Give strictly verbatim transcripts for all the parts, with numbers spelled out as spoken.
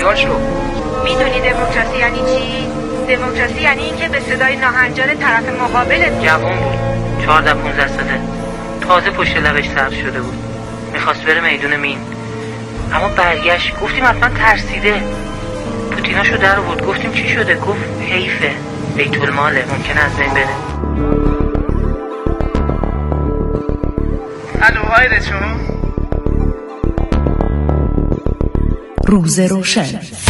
شو میدونی دموکراسی یعنی چی؟ دموکراسی یعنی اینکه به صدای ناهنجار طرف مقابلت. جوان بود، چهارده پونزده ساله، تازه پشت لبش سبز شده بود، میخواست بره میدون مین، اما برگشت. گفتیم حتما ترسیده، پوتیناشو در آورد. گفتیم چی شده؟ گفت حیفه، بیت الماله، ممکنه از بین بره. الو هایرشون روز روشن.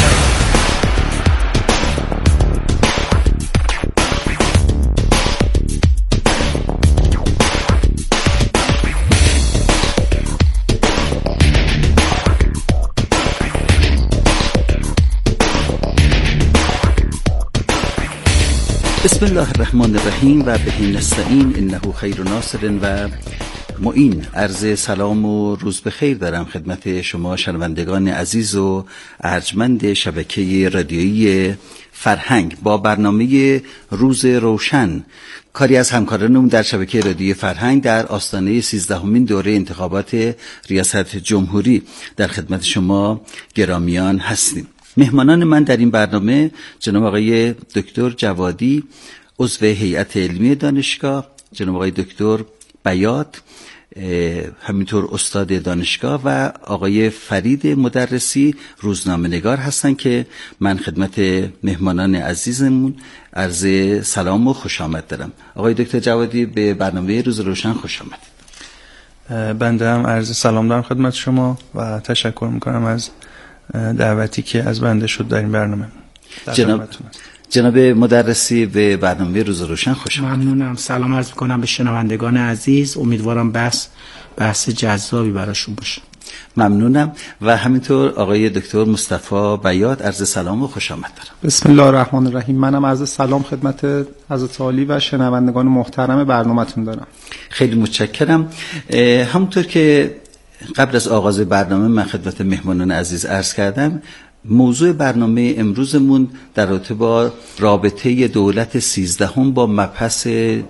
بسم الله الرحمن الرحیم و به نستعین انه خیر ناصر و معین. عرض سلام و روز بخیر دارم خدمت شما شنوندگان عزیز و ارجمند شبکه رادیویی فرهنگ با برنامه روز روشن، کاری از همکارانمون در شبکه رادیویی فرهنگ در آستانه سیزدهمین دوره انتخابات ریاست جمهوری در خدمت شما گرامیان هستیم. مهمانان من در این برنامه جناب آقای دکتر جوادی، عضو هیئت علمی دانشگاه، جناب آقای دکتر بیات، همینطور استاد دانشگاه، و آقای فرید مدرسی، روزنامه‌نگار هستند که من خدمت مهمانان عزیزمون عرض سلام و خوش آمد دارم. آقای دکتر جوادی به برنامه روز روشن خوش آمدید. بنده هم عرض سلام دارم خدمت شما و تشکر میکنم از دعوتی که از بنده شد در این برنامه. جناب جناب مدرسی به برنامه روز روشن خوش آمدید. ممنونم. سلام عرض میکنم به شنوندگان عزیز. امیدوارم بحث بحث جذابی براشون باشه. ممنونم. و همینطور آقای دکتر مصطفی بیات، عرض سلام و خوش آمد دارم. بسم الله الرحمن الرحیم. منم عرض سلام خدمت حضرت عالی و شنوندگان محترم برنامه‌تون دارم. خیلی متشکرم. همونطور که قبل از آغاز برنامه من خدمت مهمانان عزیز عرض کردم، موضوع برنامه امروزمون در رابطه با رابطه دولت سیزدهم با مبحث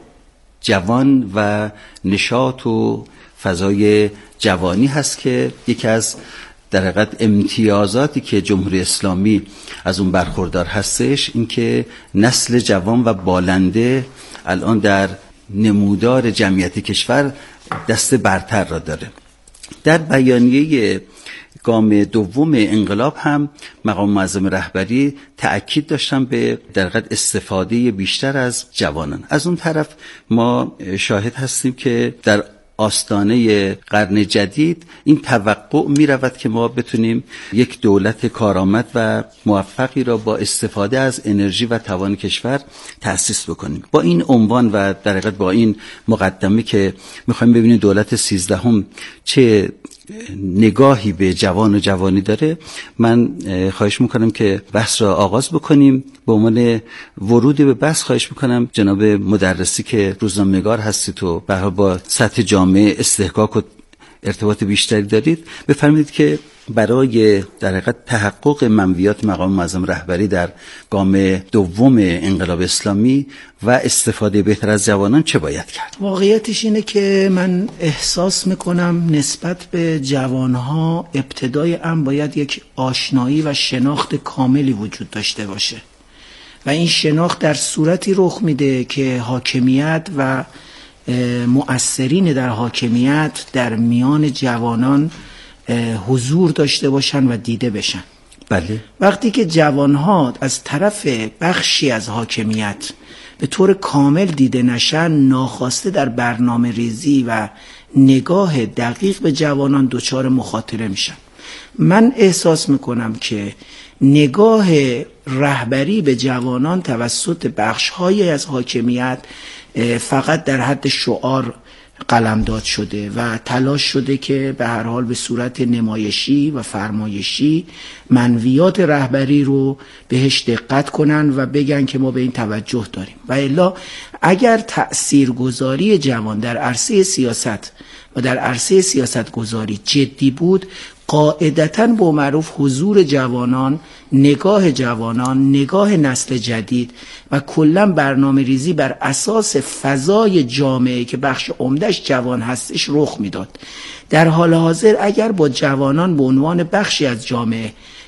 جوان و نشاط و فضای جوانی هست که یکی از در حقیقت امتیازاتی که جمهوری اسلامی از اون برخوردار هستش این که نسل جوان و بالنده الان در نمودار جمعیت کشور دست برتر را داره. در بیانیه گام دوم انقلاب هم مقام معظم رهبری تأکید داشتن به در حقیقت استفاده بیشتر از جوانان. از اون طرف ما شاهد هستیم که در آستانه قرن جدید این توقع می رود که ما بتونیم یک دولت کارآمد و موفقی را با استفاده از انرژی و توان کشور تأسیس بکنیم. با این عنوان و در حقیقت با این مقدمه که میخوایم ببینیم دولت سیزدهم چه نگاهی به جوان و جوانی داره، من خواهش میکنم که بحث را آغاز بکنیم. به عنوان ورود به بحث خواهش میکنم جناب مدرسی که روزنامه‌نگار هستید و به هر حال با سطح جامعه استحقاق و ارتباط بیشتری دارید، بفرمایید که برای در حقیقت تحقق منویات مقام معظم رهبری در گام دوم انقلاب اسلامی و استفاده بهتر از جوانان چه باید کرد؟ واقعیتش اینه که من احساس میکنم نسبت به جوانها ابتدای امر باید یک آشنایی و شناخت کاملی وجود داشته باشه و این شناخت در صورتی رخ میده که حاکمیت و مؤثرین در حاکمیت در میان جوانان حضور داشته باشن و دیده بشن. بله. وقتی که جوانها از طرف بخشی از حاکمیت به طور کامل دیده نشن، ناخواسته در برنامه ریزی و نگاه دقیق به جوانان دچار مخاطره میشن. من احساس میکنم که نگاه رهبری به جوانان توسط بخش‌هایی از حاکمیت فقط در حد شعار قلمداد شده و تلاش شده که به هر حال به صورت نمایشی و فرمایشی منویات رهبری رو بهش دقت کنن و بگن که ما به این توجه داریم. و الا اگر تأثیرگذاری جوان در عرصه سیاست و در عرصه سیاست گذاری جدی بود، قاعدتاً با معروف حضور جوانان، نگاه جوانان، نگاه نسل جدید و کلاً برنامه ریزی بر اساس فضای جامعه که بخش عمدش جوان هستش رخ میداد. در حال حاضر اگر با جوانان به عنوان بخشی از جامعه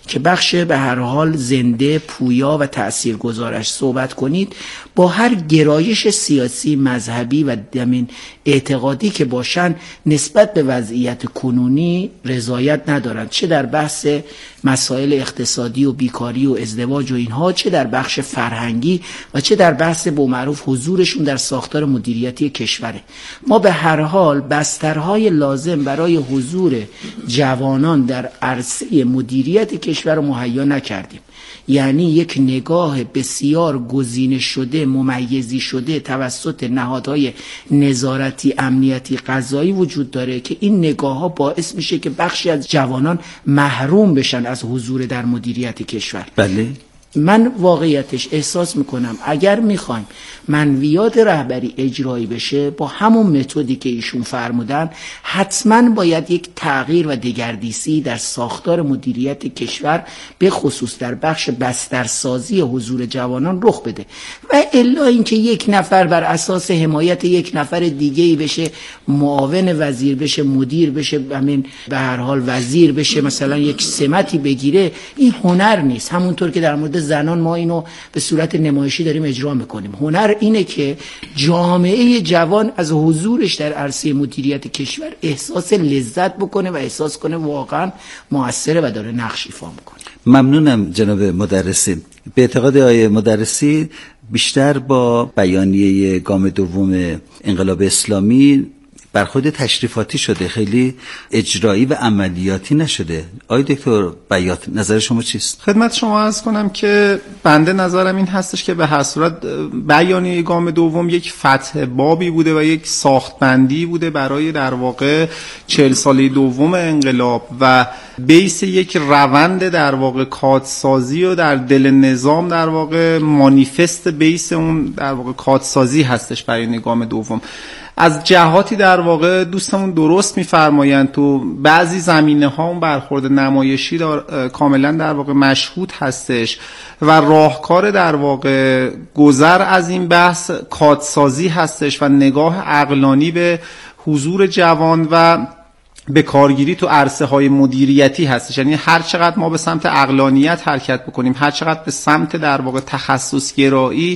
که بخش به هر حال زنده، پویا و تاثیرگذارش صحبت کنید، با هر گرایش سیاسی، مذهبی و دمین اعتقادی که باشن نسبت به وضعیت کنونی رضایت ندارند، چه در بحث مسائل اقتصادی و بیکاری و ازدواج و اینها، چه در بخش فرهنگی و چه در بحث با معروف حضورشون در ساختار مدیریتی کشوره. ما به هر حال بسترهای لازم برای حضور جوانان در عرصه مدیریت کشور رو مهیا نکردیم. یعنی یک نگاه بسیار گزینه شده، ممیزی شده توسط نهادهای نظارتی، امنیتی، قضایی وجود داره که این نگاه ها باعث میشه که بخشی از جوانان محروم بشن از حضور در مدیریت کشور. بله. من واقعیتش احساس میکنم اگر میخوایم منویات رهبری اجرایی بشه با همون متدی که ایشون فرمودن، حتما باید یک تغییر و دگردیسی در ساختار مدیریت کشور به خصوص در بخش بسترسازی حضور جوانان رخ بده و الا اینکه یک نفر بر اساس حمایت یک نفر دیگه‌ای بشه معاون وزیر بشه، مدیر بشه، همین به هر حال وزیر بشه، مثلا یک سمتی بگیره، این هنر نیست. همونطور که در مورد زنان ما اینو به صورت نمایشی داریم اجرا میکنیم. هنر اینه که جامعه جوان از حضورش در عرصه مدیریت کشور احساس لذت بکنه و احساس کنه واقعا موثره و داره نقش ایفا میکنه. ممنونم جناب مدرسی. به اعتقاد آقای مدرسی بیشتر با بیانیه گام دوم انقلاب اسلامی برخورد تشریفاتی شده، خیلی اجرایی و عملیاتی نشده. آقای دکتر بیات، نظر شما چیست؟ خدمت شما عرض کنم که بنده نظرم این هستش که به هر صورت بیانیه گام دوم یک فتح بابی بوده و یک ساختبندی بوده برای در واقع چهل ساله دوم انقلاب و بیس یک روند در واقع کادسازی و در دل نظام در واقع مانیفست بیس اون در واقع کادسازی هستش برای گام دوم. از جهاتی در واقع دوستمون درست می‌فرمایند تو بعضی زمینه‌ها اون برخورد نمایشی در کاملا در واقع مشهود هستش و راهکار در واقع گذر از این بحث کادسازی هستش و نگاه عقلانی به حضور جوان و به کارگیری تو عرصه های مدیریتی هستش. یعنی هر چقدر ما به سمت عقلانیت حرکت بکنیم، هر چقدر به سمت در واقع تخصص گرایی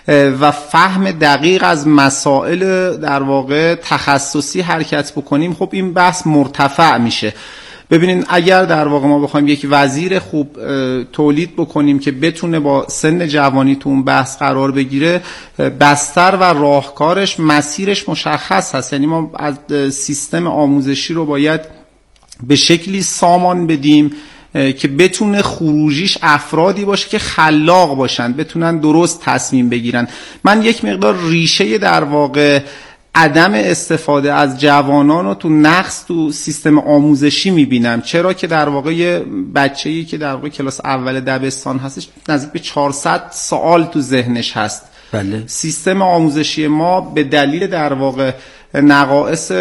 و فهم دقیق از مسائل در واقع تخصصی حرکت بکنیم، خب این بحث مرتفع میشه. ببینین اگر در واقع ما بخوایم یک وزیر خوب تولید بکنیم که بتونه با سن جوانی تو اون بحث قرار بگیره، بستر و راهکارش، مسیرش مشخص هست. یعنی ما از سیستم آموزشی رو باید به شکلی سامان بدیم که بتونه خروجیش افرادی باشه که خلاق باشن، بتونن درست تصمیم بگیرن. من یک مقدار ریشه در واقع عدم استفاده از جوانان رو تو نقص تو سیستم آموزشی میبینم. چرا که در واقع یه بچه‌ای که در واقع کلاس اول دبستان هستش نزدیک به چهارصد سوال تو ذهنش هست. بله. سیستم آموزشی ما به دلیل در واقع نقائص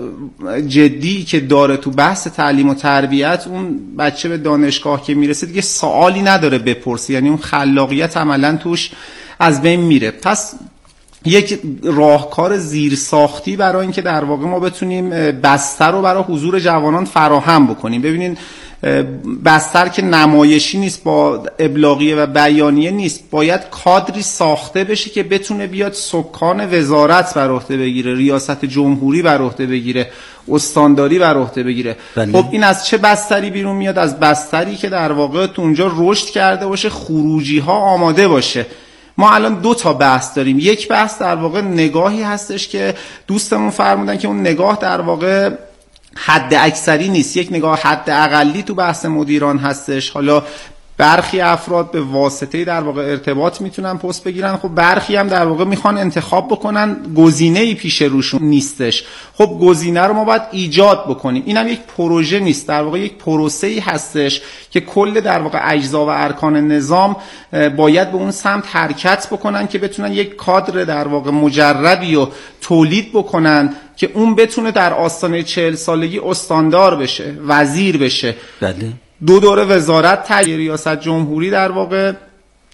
جدی که داره تو بحث تعلیم و تربیت، اون بچه به دانشگاه که میرسه دیگه سوالی نداره بپرسه، یعنی اون خلاقیت عملا توش از بین میره. پس یک راهکار زیرساختی برای اینکه در واقع ما بتونیم بستر رو برای حضور جوانان فراهم بکنیم. ببینین بستر که نمایشی نیست، با ابلاغیه و بیانیه نیست، باید کادری ساخته بشه که بتونه بیاد سکان وزارت بر عهده بگیره، ریاست جمهوری بر عهده بگیره، استانداری بر عهده بگیره. بله. خب این از چه بستری بیرون میاد؟ از بستری که در واقع تو اونجا رشد کرده باشه، خروجی ها آماده باشه. ما الان دو تا بحث داریم. یک بحث در واقع نگاهی هستش که دوستمون فرمودن که اون نگاه در واقع حد اکثری نیست، یک نگاه حد اقلی تو بحث مدیران هستش. حالا برخی افراد به واسطه در واقع ارتباط میتونن پست بگیرن، خب برخی هم در واقع میخوان انتخاب بکنن، گزینه‌ای پیش روشون نیستش. خب گزینه رو ما باید ایجاد بکنیم. اینم یک پروژه نیست، در واقع یک پروسه‌ای هستش که کل در واقع اجزا و ارکان نظام باید به اون سمت حرکت بکنن که بتونن یک کادر در واقع مجربی رو تولید بکنن که اون بتونه در آستانه چهل سالگی استاندار بشه، وزیر بشه. بله. دو دوره وزارت، تغییر ریاست جمهوری در واقع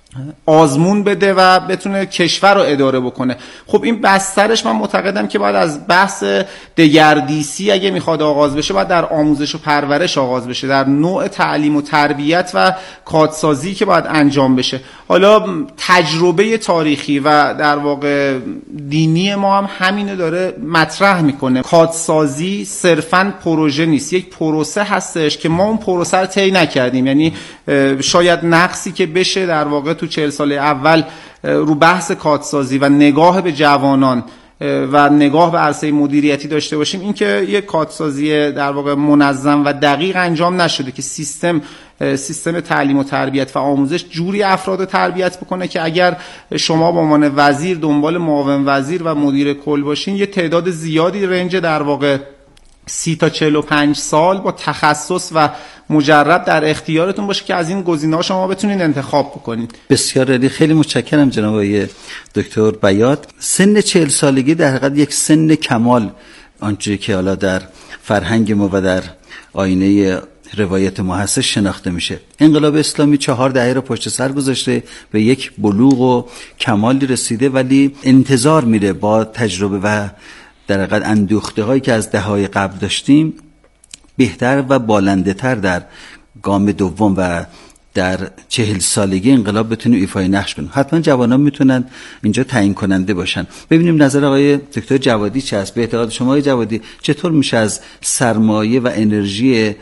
آزمون بده و بتونه کشور رو اداره بکنه. خب این بسترش من معتقدم که باید از بحث دگردیسی اگه میخواد آغاز بشه، باید در آموزش و پرورش آغاز بشه، در نوع تعلیم و تربیت و کادسازی که باید انجام بشه. حالا تجربه تاریخی و در واقع دینی ما هم همینو داره مطرح میکنه. کادسازی صرفاً پروژه نیست، یک پروسه هستش که ما اون پروسه رو طی نکردیم. یعنی شاید نقصی که بشه در واقع تو چهل سال اول رو بحث کادسازی و نگاه به جوانان و نگاه به عرصه مدیریتی داشته باشیم، این که یک کادسازی در واقع منظم و دقیق انجام نشده که سیستم سیستم تعلیم و تربیت و آموزش جوری افراد رو تربیت بکنه که اگر شما به عنوان وزیر دنبال معاون وزیر و مدیر کل باشین، یه تعداد زیادی رنج در واقع سی تا چهل و پنج سال با تخصص و مجرد در اختیارتون باشه که از این گزینه‌ها شما بتونین انتخاب بکنید. بسیار عالی، خیلی متشکرم جناب آقای دکتر بیات. سن چهل سالگی در حقیقت یک سن کمال آنچه که حالا در فرهنگ ما و در آینه روایت ما هست شناخته میشه. انقلاب اسلامی چهار دهه رو پشت سر گذاشته، به یک بلوغ و کمالی رسیده، ولی انتظار میره با تجربه و در حقیقت اندوخته هایی که از دههای قبل داشتیم بهتر و بالنده تر در گام دوم و در چهل سالگی انقلاب بتونیم ایفای نقش کنیم. حتما جوانان میتونن اینجا تعیین کننده باشن. ببینیم نظر آقای دکتر جوادی چه است. به اعتقاد شما آقای جوادی چطور میشه از سرمایه و انرژی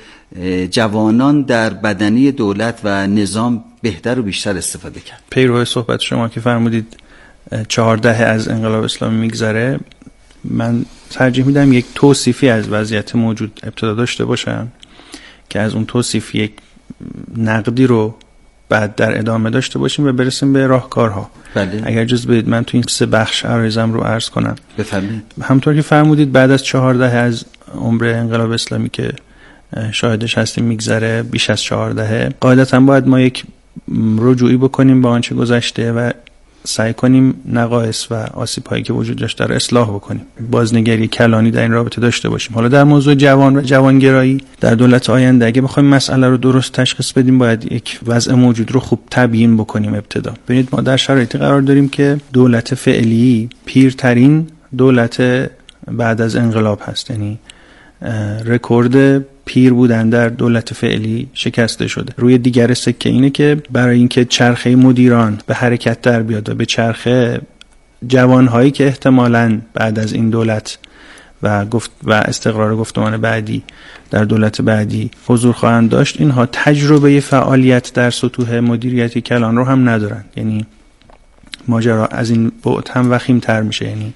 جوانان در بدنی دولت و نظام بهتر و بیشتر استفاده کرد؟ پیرو صحبت شما که فرمودید چهار دهه از انقلاب اسلامی میگذره، من ترجیح میدم یک توصیفی از وضعیت موجود ابتدا داشته باشم که از اون توصیف یک نقدی رو بعد در ادامه داشته باشیم و برسیم به راهکارها. بله. اگر جز بدید من تو این سه بخش عرایزم رو عرض کنم. بفرمایید. همونطور که فرمودید بعد از چهار دهه از عمر انقلاب اسلامی که شاهدش هستیم میگذره، بیش از چهار دهه، قاعدتا باید ما یک رجوعی بکنیم به آنچه گذشته و سعی کنیم نقایص و آسیب‌هایی که وجود داشته رو اصلاح بکنیم. بازنگری کلانی در این رابطه داشته باشیم. حالا در موضوع جوان و جوانگرایی در دولت آینده اگه بخوایم مسئله رو درست تشخیص بدیم، باید یک وضع موجود رو خوب تبیین بکنیم ابتدا. ببینید ما در شرایطی قرار داریم که دولت فعلی پیرترین دولت بعد از انقلاب هست. یعنی رکورد پیر بودن در دولت فعلی شکسته شده. روی دیگر سکه اینه که برای اینکه چرخه مدیران به حرکت در بیاد و به چرخه جوانهایی که احتمالاً بعد از این دولت و گفت و استقرار گفتمان بعدی در دولت بعدی حضور خواهند داشت، اینها تجربه فعالیت در سطوح مدیریتی کلان رو هم ندارن. یعنی ماجرا از این بعد هم وخیم تر میشه. یعنی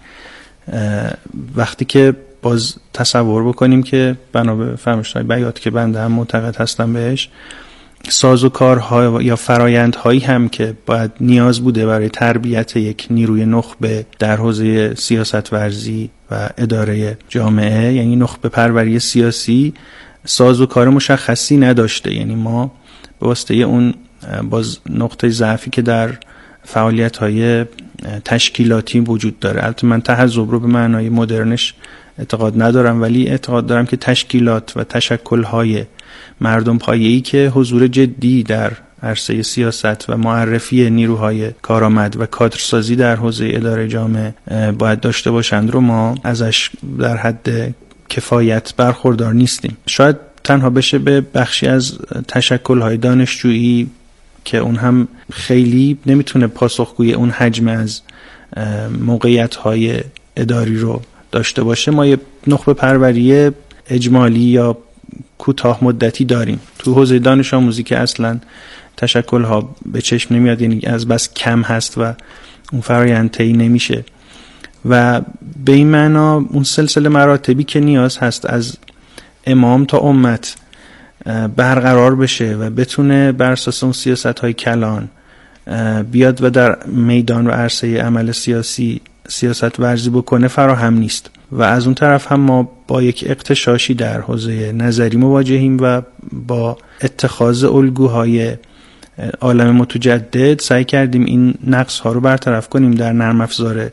وقتی که باز تصور بکنیم که بنا به فرمایش‌های بیات که بنده هم معتقد هستم بهش، سازوکارها یا فرایندهایی هم که باید نیاز بوده برای تربیت یک نیروی نخبه در حوزه سیاست ورزی و اداره جامعه، یعنی نخبه پروری سیاسی، سازوکار مشخصی نداشته. یعنی ما به واسطه اون باز نقطه ضعفی که در فعالیت‌های تشکیلاتی وجود داره، البته من تحزب رو به معنای مدرنش اعتقاد ندارم، ولی اعتقاد دارم که تشکیلات و تشکل‌های مردم پایه‌ای که حضور جدی در عرصه سیاست و معرفی نیروهای کارآمد و کادرسازی در حوزه اداره جامعه باید داشته باشند رو ما ازش در حد کفایت برخوردار نیستیم. شاید تنها بشه به بخشی از تشکل‌های دانشجویی که اون هم خیلی نمیتونه پاسخگوی اون حجم از موقعیت‌های اداری رو داشته باشه. ما یه نخبه پروری اجمالی یا کوتاه مدتی داریم تو حوزه دانش آموزی که اصلا تشکل‌ها به چشم نمیاد، یعنی از بس کم هست و اون فرآیند طی نمیشه و به این معنا اون سلسله مراتبی که نیاز هست از امام تا امت برقرار بشه و بتونه بر اساس اون سیاست‌های کلان بیاد و در میدان و عرصه عمل سیاسی سیاست ورزی بکنه فراهم نیست. و از اون طرف هم ما با یک اغتشاشی در حوزه نظری مواجهیم و با اتخاذ الگوهای عالم متجدد سعی کردیم این نقص ها رو برطرف کنیم در نرم افزار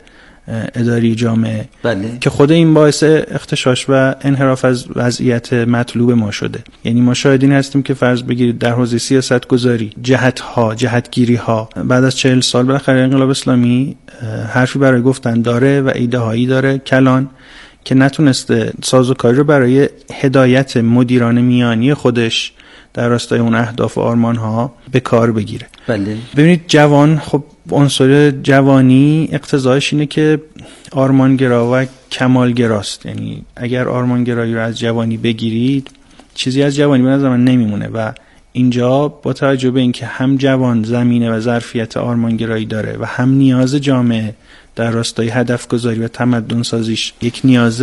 اداری جامعه بله. که خود این باعث اختشاش و انحراف از وضعیت مطلوب ما شده. یعنی ما شاهدین هستیم که فرض بگیرید در حوزه سیاست گذاری جهت ها جهتگیری ها بعد از چهل سال بالاخره انقلاب اسلامی حرفی برای گفتن داره و ایده هایی داره کلان که نتونسته سازوکاری رو برای هدایت مدیران میانی خودش در راستای اون اهداف و آرمان ها به کار بگیره. بله. ببینید جوان، خب عنصر جوانی اقتضایش اینه که آرمانگرا و کمالگراست. یعنی اگر آرمانگرایی رو از جوانی بگیرید چیزی از جوانی به نظر من نمیمونه و اینجا با توجه به اینکه هم جوان زمینه و ظرفیت آرمانگرایی داره و هم نیاز جامعه در راستای هدف گذاری و تمدن سازیش یک نیاز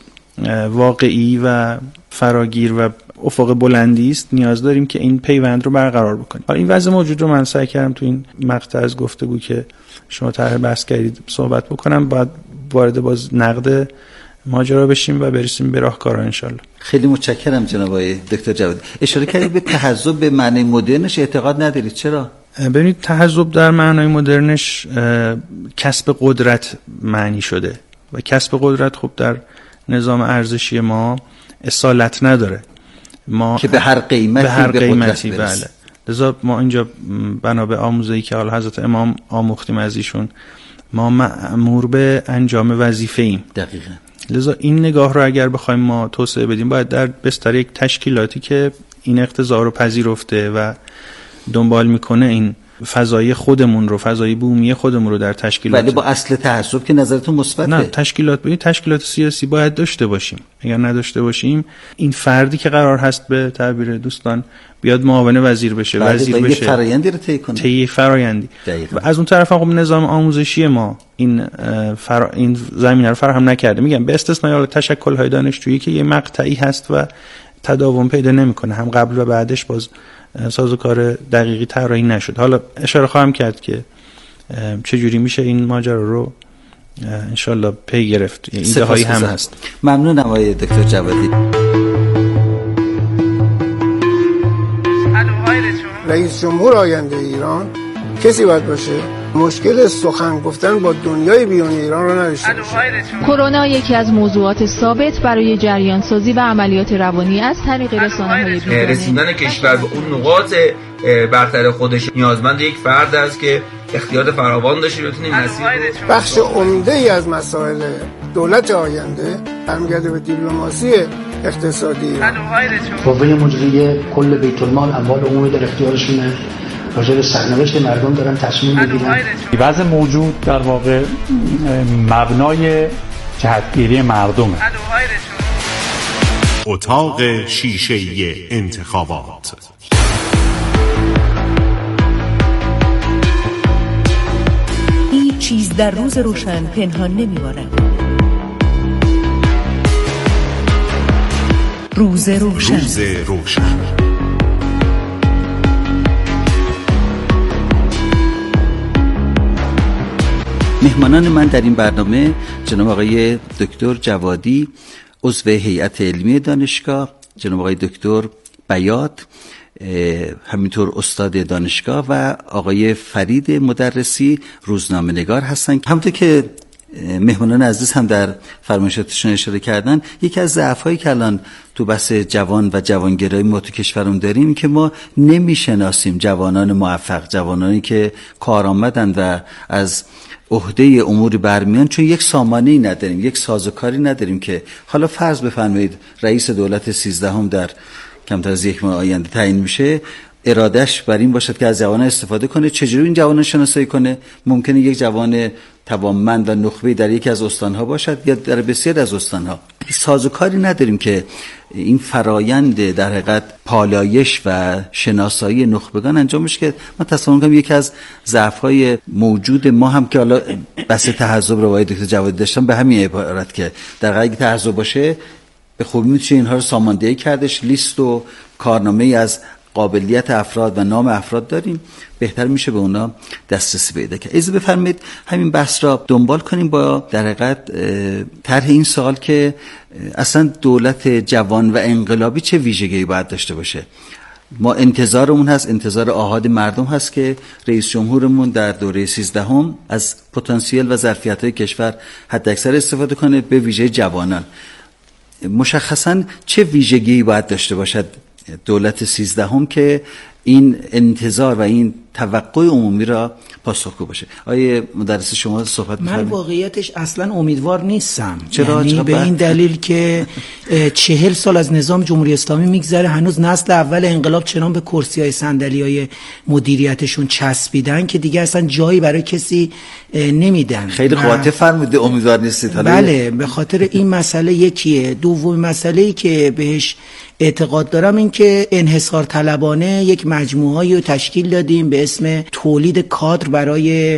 واقعی و فراگیر و افق بلندی است، نیاز داریم که این پیوند رو برقرار بکنیم. حالا این وضع موجود رو من سعی کردم تو این مقطع از گفتگو که شما طرح بحث کردید صحبت بکنم، بعد وارد باز نقد ماجرا بشیم و برسیم به راهکارها انشالله. خیلی متشکرم جناب آقای دکتر جوادی. اشاره کردید به تحزب به معنی مدرنش اعتقاد ندارید، چرا؟ ببینید تحزب در معنای مدرنش کسب قدرت معنی شده و کسب قدرت خب در نظام ارزشی ما اصالت نداره. ما که به هر قیمتی به هر به قیمتی قدرت برسه. بله. لذا ما اینجا بنا به آموزه‌ای که حالا حضرت امام آموختیم از ایشون، ما مأمور به انجام وظیفه ایم. دقیقاً. لذا این نگاه رو اگر بخوایم ما توسعه بدیم باید در بستر یک تشکیلاتی که این اقتضا رو پذیرفته و دنبال میکنه این فضای خودمون رو، فضای بومی خودمون رو در تشکیلات. ولی با اصل تعصب که نظرتون مثبته؟ نه، تشکیلات ببین تشکیلات سیاسی باید داشته باشیم. اگر نداشته باشیم این فردی که قرار هست به تعبیر دوستان بیاد معاون وزیر بشه، وزیر بشه، یه فرآیندی رو طی کنه. طی فرآیندی. دقیقاً. و از اون طرف هم نظام آموزشی ما این فرا... این زمینه رو فراهم نکرده. میگم به استثنای تشکل‌های دانشجویی که یه مقطعی هست و تداوم پیدا نمیکنه، هم قبل و بعدش باز سازوکار دقیقی طراحی نشد. حالا اشاره خواهم کرد که چجوری میشه این ماجرا رو انشالله پی گرفت. ایده هایی هم هست. ممنونم آقای دکتر جوادی. رئیس جمهور آینده ایران کسی باید باشه مشکل سخن گفتن با دنیای بیرون ایران رو نداشته باشه. کرونا یکی از موضوعات ثابت برای جریان سازی و عملیات روانی از طریق رسانه‌های بیرونی. رسوندن کشور به اون نقاط برتر خودش نیازمند یک فرد است که اختیار فراوان داشته بتونه این مسیر رو. بخش عمده ای از مسائل دولت آینده برمیگرده به دیپلماسی اقتصادی. قوه مجریه کل بیت المال اموال عمومی در اختیارشونه، راجع به سرنوشت مردم دارن تصمیم میگیرن. وضع موجود در واقع مبنای جهتگیری مردمه. اتاق شیشه‌ای انتخابات. هیچ چیز در روز روشن پنهان نمی‌ماند. روز روشن. روز روشن. مهمانان من در این برنامه جناب آقای دکتر جوادی عضو هیئت علمی دانشگاه، جناب آقای دکتر بیات همینطور استاد دانشگاه و آقای فرید مدرسی روزنامه نگار هستند. همونطور که مهمانان عزیز هم در فرمایشاتشون اشاره کردن، یکی از ضعف‌هایی که الان تو بحث جوان و جوانگرایی ما تو کشورمون داریم که ما نمیشناسیم جوانان موفق، جوانانی که کارآمدن و از عهده امور برمیان، چون یک سامانه‌ای نداریم، یک سازوکاری نداریم که حالا فرض بفرمایید رئیس دولت سیزدهم در کمتر از یک ماه آینده تعیین میشه، ارادش بر این باشد که از جوانان استفاده کنه. چجوری این جوانان شناسایی کنه؟ ممکنه یک جوان توانمند و نخبه در یکی از استانها باشد یا در بسیار از استانها. سازوکاری نداریم که این فرایند در حقیقت پالایش و شناسایی نخبگان انجام بشه که من تصور می‌کنم یکی از ضعف‌های موجود ما هم که حالا بحث تحزب رو با دکتر جوادی داشتم به همین عبارت که در حقیقت اگه تحزب باشه به خوبی میشه اینها رو ساماندهی کردش، لیست و کارنامه‌ای از قابلیت افراد و نام افراد داریم، بهتر میشه به اونا دسترسی پیدا کرد. اجازه بفرمایید همین بحث را دنبال کنیم با در حقیقت طرح این سوال که اصلا دولت جوان و انقلابی چه ویژگی باید داشته باشه. ما انتظارمون هست، انتظار آحاد مردم هست که رئیس جمهورمون در دوره سیزدهم از پتانسیل و ظرفیت‌های کشور حداکثر استفاده کنه، به ویژه جوانان. مشخصاً چه ویژگی باید داشته باشد دولت سیزدهم که این انتظار و این توقع عمومی را پاسخگو باشه؟ آیه مدرس شما صحبت می‌فرمایید. من واقعیتش اصلا امیدوار نیستم. چرا؟ یعنی به این دلیل که چهل سال از نظام جمهوری اسلامی میگذره، هنوز نسل اول انقلاب چنان به کرسی‌های صندلی‌های مدیریتشون چسبیدن که دیگه اصلا جایی برای کسی نمیدن. خیلی قاطع فرموده امیدوار نیستید. بله، به خاطر این مسئله یکیه. دوم مسئله‌ای که بهش اعتقاد دارم این که انحصار طلبانه یک مجموعه‌ای رو تشکیل دادیم به اسم تولید کادر برای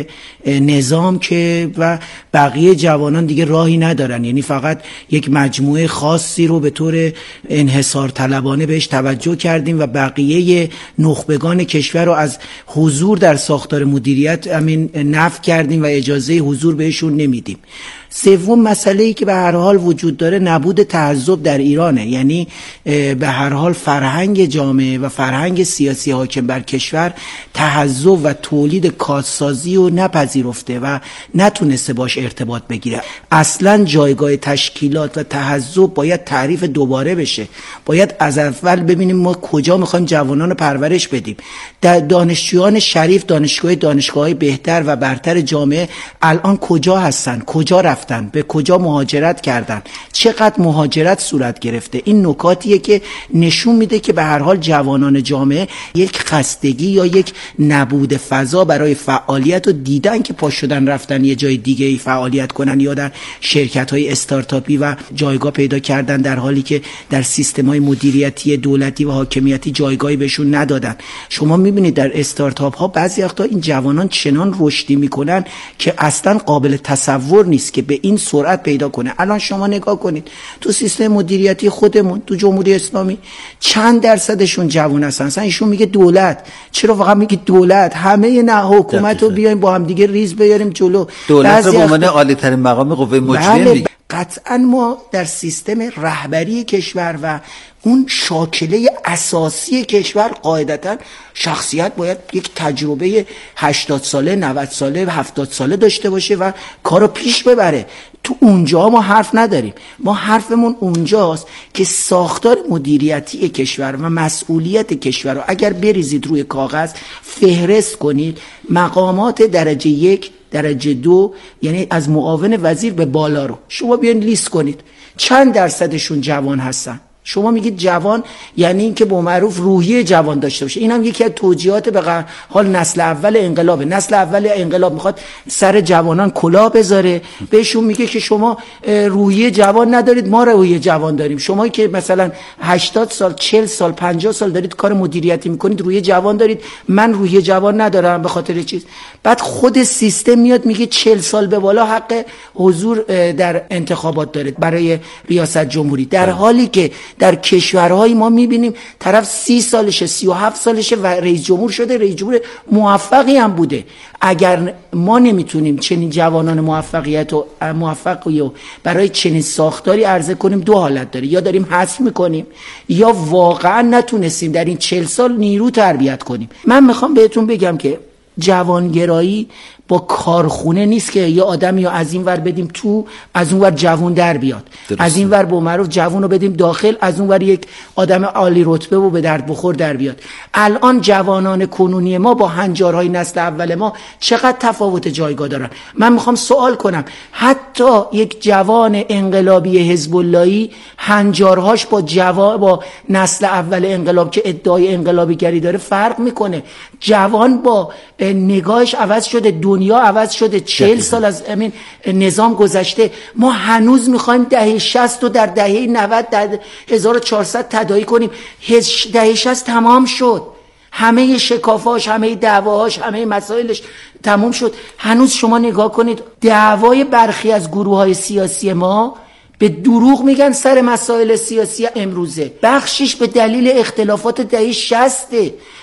نظام که و بقیه جوانان دیگه راهی ندارن، یعنی فقط یک مجموعه خاصی رو به طور انحصار طلبانه بهش توجه کردیم و بقیه نخبگان کشور رو از حضور در ساختار مدیریت امین نفی کردیم و اجازه حضور بهشون نمیدیم. سوم مسئله‌ای که به هر حال وجود داره نبود تحزب در ایرانه، یعنی به هر حال فرهنگ جامعه و فرهنگ سیاسی حاکم بر کشور تحزب و تولید کادسازی رو نپذیرفته و نتونسته باش ارتباط بگیره. اصلا جایگاه تشکیلات و تحزب باید تعریف دوباره بشه. باید از اول ببینیم ما کجا میخوایم جوانان رو پرورش بدیم. در دانشجویان شریف، دانشگاه دانشگاه‌های بهتر و برتر جامعه الان کجا هستن؟ کجا رفتن؟ به کجا مهاجرت کردن؟ چقدر مهاجرت صورت گرفته؟ این نکاتیه که نشون میده که به هر حال جوانان جامعه یک خستگی یا یک نبود فضا برای فعالیت رو دیدن که پا شدن رفتن یه جای دیگه ای فعالیت کنن یا در شرکت‌های استارتاپی و جایگاه پیدا کردن، در حالی که در سیستم‌های مدیریتی دولتی و حاکمیتی جایگاهی بهشون ندادن. شما میبینید در استارتاپ ها بعضی وقتا این جوانان چنان رشدی میکنن که اصلا قابل تصور نیست که به این سرعت پیدا کنه. الان شما نگاه کنید تو سیستم مدیریتی خودمون تو جمهوری اسلامی چند درصدشون جوان هستن. اصلا ایشون میگه دولت، چرا فقط میگه دولت؟ همه نه حکومت رو بیایم با هم دیگه ریز بیاریم جلو. دولت رو به عنوان عالی ترین مقام قوه مجریه بله میگه. قطعا ما در سیستم رهبری کشور و اون شاکله اساسی کشور قاعدتا شخصیت باید یک تجربه هشتاد ساله، نود ساله، هفتاد ساله داشته باشه و کارو پیش ببره. تو اونجا ما حرف نداریم. ما حرفمون اونجاست که ساختار مدیریتی کشور و مسئولیت کشور رو اگر بریزید روی کاغذ، فهرست کنید، مقامات درجه یک، درجه دو، یعنی از معاون وزیر به بالا رو شما بیاین لیست کنید چند درصدشون جوان هستن. شما میگید جوان یعنی این که با معروف روحیه جوان داشته باشه. این هم یکی از توجیهات به حال نسل اول انقلابه. نسل اول انقلاب میخواد سر جوانان کلاه بذاره، بهشون میگه که شما روحیه جوان ندارید، ما روحیه جوان داریم. شما که مثلا هشتاد سال، چهل سال، پنجاه سال دارید کار مدیریتی میکنید، روحیه جوان دارید، من روحیه جوان ندارم به خاطر چیز. بعد خود سیستم میاد میگه چهل سال به بالا حق حضور در انتخابات دارید برای ریاست جمهوری، در حالی که در کشورهای ما میبینیم طرف سی سالشه، سی و هفت سالشه و رئیس جمهور شده، رئیس جمهور موفقی هم بوده. اگر ما نمیتونیم چنین جوانان موفقیت و موفقی و برای چنین ساختاری عرضه کنیم، دو حالت داره: یا داریم حذف میکنیم یا واقعا نتونستیم در این چهل سال نیرو تربیت کنیم. من میخوام بهتون بگم که جوانگرایی با کارخونه نیست که یه آدم یا از این ور بدیم تو، از اون ور جوان در بیاد، درسته. از این ور با معروف جوان رو بدیم داخل، از اون ور یک آدم عالی رتبه و به درد بخور در بیاد. الان جوانان کنونی ما با هنجارهای نسل اول ما چقدر تفاوت جایگاه دارن. من میخوام سوال کنم، حتی یک جوان انقلابی حزب اللهی هنجارهاش با جوان با نسل اول انقلاب که ادعای انقلابی گری داره فرق میکنه. جوان با نگاهش عوض شده، دنیا عوض شده، چهل سال از امین نظام گذشته. ما هنوز میخوایم دهه شصت و در دهه نود در هزار و چهارصد تداعی کنیم. دهه شصت تمام شد، همه شکافاش، همه دعواهاش، همه مسائلش تمام شد. هنوز شما نگاه کنید دعوای برخی از گروه‌های سیاسی ما به دروغ میگن سر مسائل سیاسی امروزه، بخشش به دلیل اختلافات دهه شصت.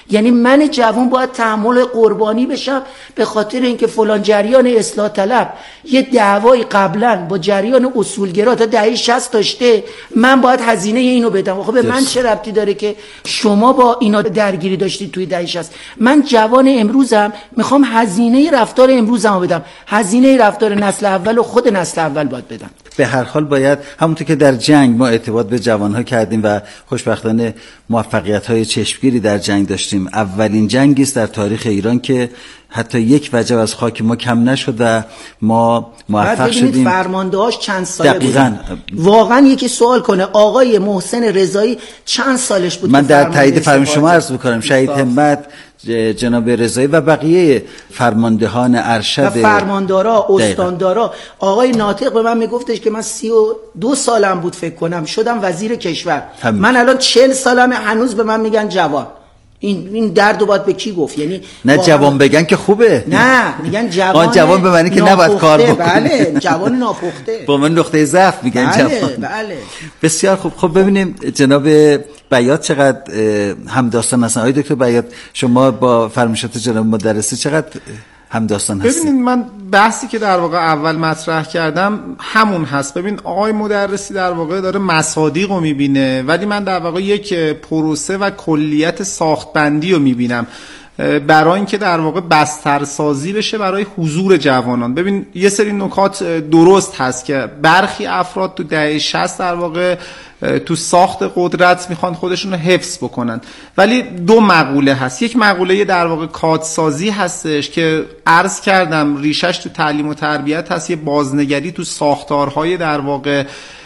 یعنی من جوان باید تحمل قربانی بشم به خاطر اینکه فلان جریان اصلاح طلب یه دعوای قبلا با جریان اصولگرا تا دهه شصت داشته، من باید هزینه اینو بدم. خب به من چه ربطی داره که شما با اینا درگیری داشتید توی دهه شصت؟ من جوان امروزم میخوام هزینه رفتار امروزمو بدم، هزینه رفتار نسل اول و خود نسل اول باید بدم. به هر حال باید همونطور که در جنگ ما اعتماد به جوانها کردیم و خوشبختانه موفقیت‌های چشمگیری در جنگ داشتیم، اولین جنگی است در تاریخ ایران که حتی یک وجب از خاک ما کم نشد و ما موفق شدیم. فرماندهاش چند ساله بودن؟ واقعا یکی سوال کنه آقای محسن رضایی چند سالش بود؟ من در تایید فرمان شما عرض بکنم شهید همت، جناب رضایی و بقیه فرماندهان ارشد و فرماندارا، استاندارا. آقای ناطق به من میگفتش که من سی و دو سالم بود فکر کنم شدم وزیر کشور، همین. من الان چهل سالمه هنوز به من میگن جوان. این این دردو باید به کی گفت؟ یعنی نه جوان بگن که خوبه، نه میگن جوان. جوان به معنی که نباید کار بکنه. بله جوان ناپخته. با من نقطه ضعف میگن بله، جوان. بله. بسیار خوب. خب ببینیم جناب بیات چقدر همداستان هستن. آقای دکتر بیات شما با فرمایشات جناب مدرسی چقدر همداستان هستید؟ ببینید من بحثی که در واقع اول مطرح کردم همون هست. ببین آقای مدرسی در واقع داره مصادیق رو میبینه، ولی من در واقع یک پروسه و کلیت ساختبندی رو میبینم برای اینکه در واقع بسترسازی بشه برای حضور جوانان. ببین یه سری نکات درست هست که برخی افراد تو دهه شصت در واقع تو ساخت قدرت میخوان خودشون رو حفظ بکنن، ولی دو مقوله هست. یک مقوله در واقع کادسازی هستش که عرض کردم ریشش تو تعلیم و تربیت هست، یه بازنگری تو ساختارهای در واقع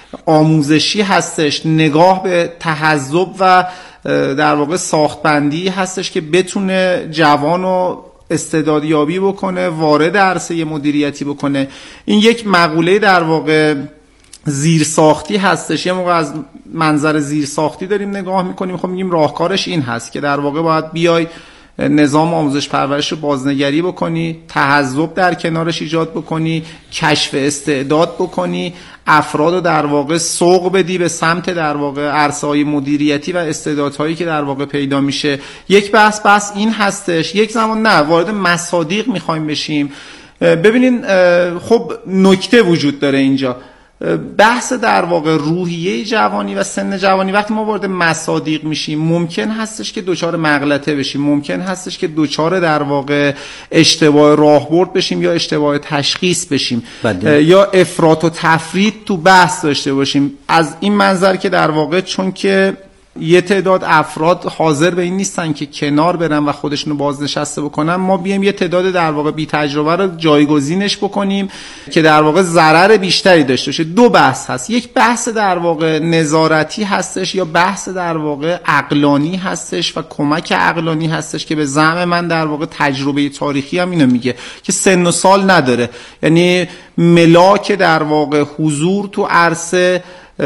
آموزشی هستش، نگاه به تحزب و در واقع ساختبندی هستش که بتونه جوانو استعدادیابی بکنه، وارد عرصه مدیریتی بکنه. این یک مقوله در واقع زیرساختی هستش. یه موقع از منظر زیرساختی داریم نگاه میکنیم، خب میگیم راهکارش این هست که در واقع باید بیای نظام آموزش پرورش رو بازنگری بکنی، تحزب در کنارش ایجاد بکنی، کشف استعداد بکنی، افراد رو در واقع سوق بدی به سمت در واقع عرصه‌های مدیریتی و استعدادهایی که در واقع پیدا میشه. یک بحث بحث این هستش. یک زمان نه وارد مصادیق میخوایم بشیم. ببینین خب نکته وجود داره اینجا، بحث در واقع روحیه جوانی و سن جوانی. وقتی ما وارد مصادیق میشیم ممکن هستش که دوچار مغلطه بشیم، ممکن هستش که دوچار در واقع اشتباه راهبرد بشیم یا اشتباه تشخیص بشیم بده. یا افراط و تفرید تو بحث داشته باشیم. از این منظر که در واقع چون که یه تعداد افراد حاضر به این نیستن که کنار برن و خودشونو بازنشسته بکنن، ما بیایم یه تعداد در واقع بی تجربه رو جایگزینش بکنیم که در واقع ضرر بیشتری داشته باشه. دو بحث هست، یک بحث در واقع نظارتی هستش یا بحث در واقع عقلانی هستش و کمک عقلانی هستش که به زعم من در واقع تجربه تاریخی هم اینو میگه که سن و سال نداره. یعنی ملاک در واقع حضور تو عرصه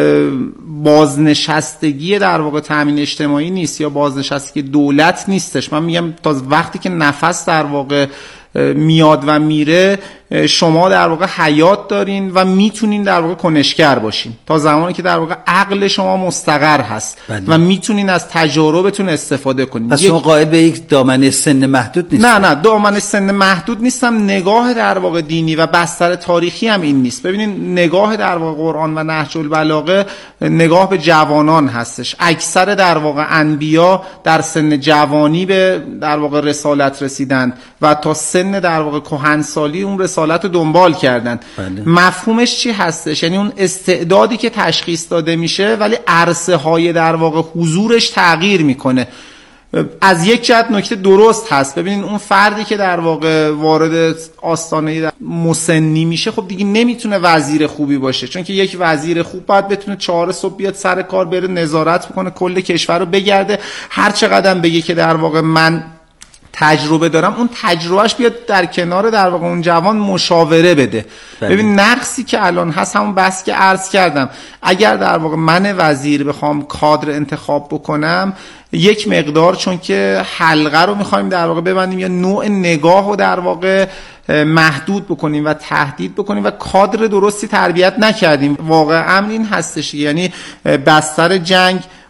بازنشستگی در واقع تامین اجتماعی نیست یا بازنشستگی دولت نیستش. من میگم تا وقتی که نفس در واقع میاد و میره شما در واقع حیات دارین و میتونین در واقع کنشگر باشین تا زمانی که در واقع عقل شما مستقر هست بله. و میتونین از تجاربتون استفاده کنین. پس شما قائل به یک دامنه سن محدود نیست؟ نه نه دامنه سن محدود نیستم. نگاه در واقع دینی و بستر تاریخی هم این نیست. ببینین نگاه در واقع قرآن و نهج البلاغه نگاه به جوانان هستش. اکثر در واقع انبیا در سن جوانی به در واقع رسالت رسیدن و تا سن در واقع کهنسالی اون رسالت رو دنبال کردن. بله. مفهومش چی هستش؟ یعنی اون استعدادی که تشخیص داده میشه ولی عرصه های در واقع حضورش تغییر میکنه. از یک جهت نکته درست هست. ببینین اون فردی که در واقع وارد آستانه مسنی میشه خب دیگه نمیتونه وزیر خوبی باشه، چون که یک وزیر خوب باید بتونه چهار صبح بیاد سر کار بره نظارت بکنه، کل کشور رو بگرده، هر چقدر بگه که در واقع من تجربه دارم اون تجربهش بیاد در کنار در واقع اون جوان مشاوره بده. بله. ببین نقصی که الان هست همون بحث که عرض کردم، اگر در واقع من وزیر بخوام کادر انتخاب بکنم یک مقدار چون که حلقه رو میخوایم در واقع ببندیم یا نوع نگاه رو در واقع محدود بکنیم و تهدید بکنیم و کادر درستی تربیت نکردیم. واقعا امر این هستش، یعنی بستر جنگ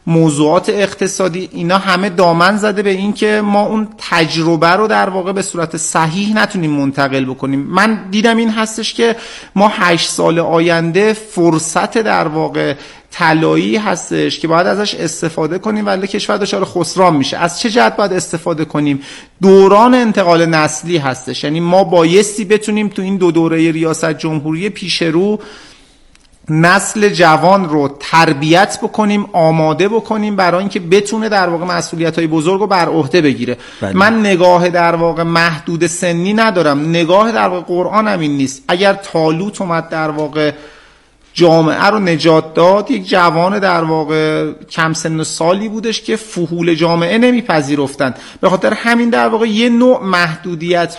موضوعات اقتصادی، اینا همه دامن زده به این که ما اون تجربه رو در واقع به صورت صحیح نتونیم منتقل بکنیم. من دیدم این هستش که ما هشت سال آینده فرصت در واقع طلایی هستش که باید ازش استفاده کنیم، ولی کشور دچار خسران میشه. از چه جهت باید استفاده کنیم؟ دوران انتقال نسلی هستش، یعنی ما بایستی بتونیم تو این دو دوره ریاست جمهوری پیش رو نسل جوان رو تربیت بکنیم، آماده بکنیم برای اینکه بتونه در واقع مسئولیت‌های بزرگ رو بر عهده بگیره. بله. من نگاه در واقع محدود سنی ندارم، نگاه در واقع قرآن هم این نیست. اگر طالوت اومد در واقع جامعه رو نجات داد، یک جوان در واقع کم سن و سالی بودش که فحول جامعه نمیپذیرفتند، به خاطر همین در واقع یه نوع محدودیت